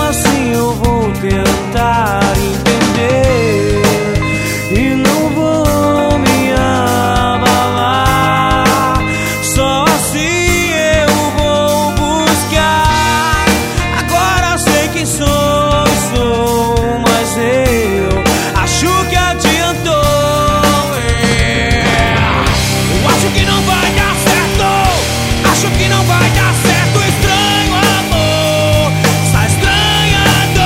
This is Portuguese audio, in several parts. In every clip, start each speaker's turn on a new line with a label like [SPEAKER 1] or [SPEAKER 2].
[SPEAKER 1] assim eu vou tentar entender e não vou me abalar. Só assim eu vou buscar. Agora sei quem sou, mas eu acho que adiantou. Eu acho que não vai dar certo. Acho que não vai dar certo. Estranho amor, está estranhando.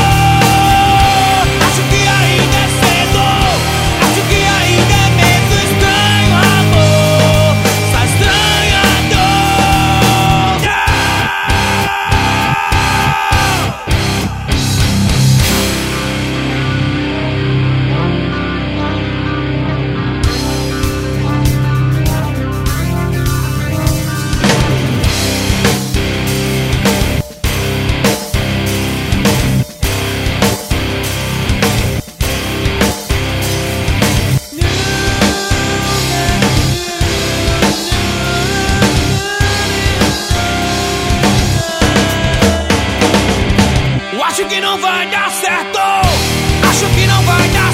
[SPEAKER 1] Acho que ainda é cedo. Acho que ainda é medo. Estranho amor, está estranhando. Acho que não vai dar certo. Acho que não vai dar